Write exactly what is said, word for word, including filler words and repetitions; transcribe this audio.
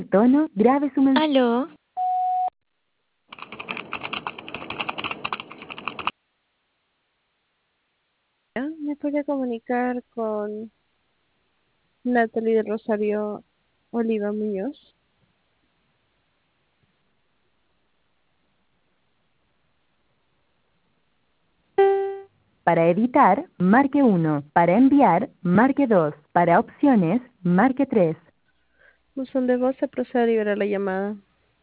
Tono, grabe su mensaje. Aló, ¿Me podría comunicar con Natalie del Rosario Oliva Muñoz? Para editar, marque uno. Para enviar, marque dos. Para opciones, marque tres. Buzón de voz se procede a liberar la llamada.